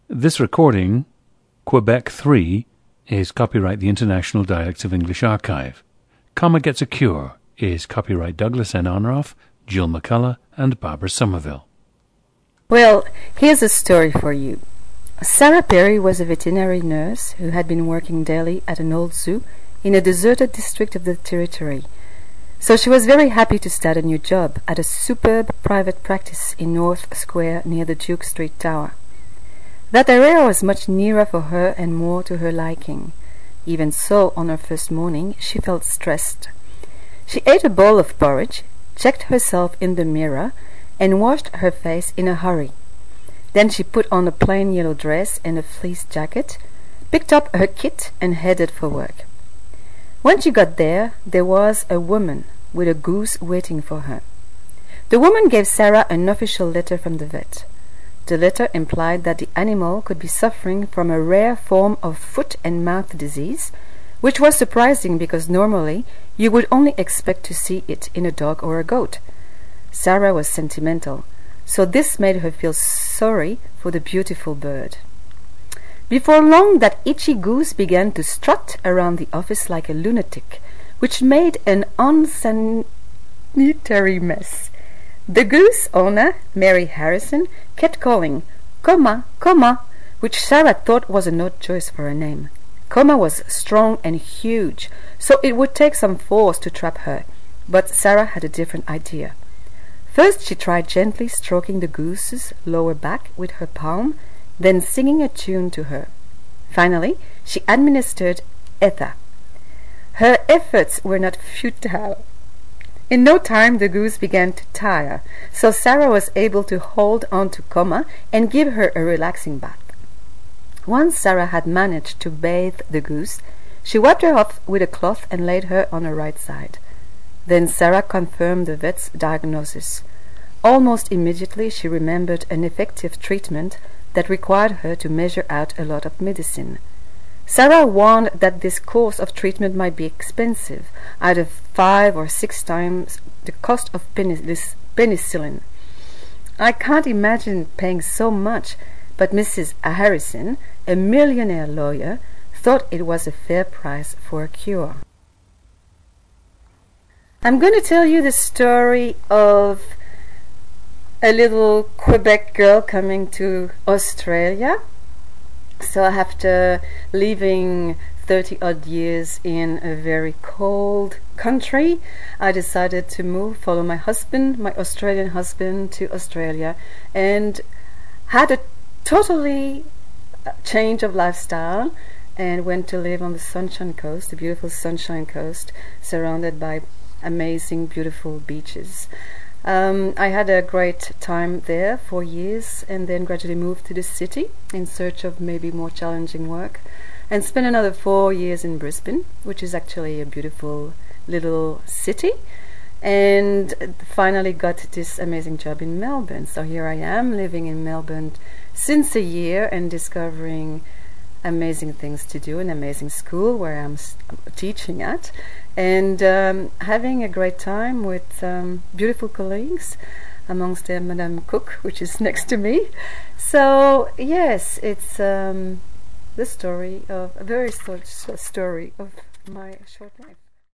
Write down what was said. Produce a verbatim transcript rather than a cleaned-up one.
This recording, Quebec three, is copyright the International Dialects of English Archive. Comma Gets a Cure is copyright Douglas N. Onroff, Jill McCullough, and Barbara Somerville. Well, here's a story for you. Sarah Perry was a veterinary nurse who had been working daily at an old zoo in a deserted district of the territory. So she was very happy to start a new job at a superb private practice in North Square near the Duke Street Tower. That area was much nearer for her and more to her liking. Even so, on her first morning, she felt stressed. She ate a bowl of porridge, checked herself in the mirror, and washed her face in a hurry. Then she put on a plain yellow dress and a fleece jacket, picked up her kit, and headed for work. When she got there, there was a woman with a goose waiting for her. The woman gave Sarah an official letter from the vet. The letter implied that the animal could be suffering from a rare form of foot and mouth disease, which was surprising because normally you would only expect to see it in a dog or a goat. Sarah was sentimental, so this made her feel sorry for the beautiful bird. Before long, that itchy goose began to strut around the office like a lunatic, which made an unsanitary mess. The goose owner, Mary Harrison, kept calling, "Coma, Coma," which Sarah thought was an odd choice for a name. Coma was strong and huge, so it would take some force to trap her, but Sarah had a different idea. First she tried gently stroking the goose's lower back with her palm, then singing a tune to her. Finally, she administered ether. Her efforts were not futile. In no time the goose began to tire, so Sarah was able to hold on to Coma and give her a relaxing bath. Once Sarah had managed to bathe the goose, she wiped her off with a cloth and laid her on her right side. Then Sarah confirmed the vet's diagnosis. Almost immediately she remembered an effective treatment that required her to measure out a lot of medicine. Sarah warned that this course of treatment might be expensive, either five or six times the cost of penicillin. I can't imagine paying so much, but Missus Harrison, a millionaire lawyer, thought it was a fair price for a cure. I'm going to tell you the story of a little Quebec girl coming to Australia. So after living thirty odd years in a very cold country, I decided to move, follow my husband, my Australian husband, to Australia, and had a totally change of lifestyle and went to live on the Sunshine Coast, the beautiful Sunshine Coast, surrounded by amazing, beautiful beaches. Um, I had a great time there for years, and then gradually moved to the city in search of maybe more challenging work, and spent another four years in Brisbane, which is actually a beautiful little city, and finally got this amazing job in Melbourne. So here I am living in Melbourne since a year and discovering amazing things to do, an amazing school where I'm teaching at, and um, having a great time with um, beautiful colleagues, amongst them Madame Cook, which is next to me. So yes, it's um, the story of a very short story of my short life.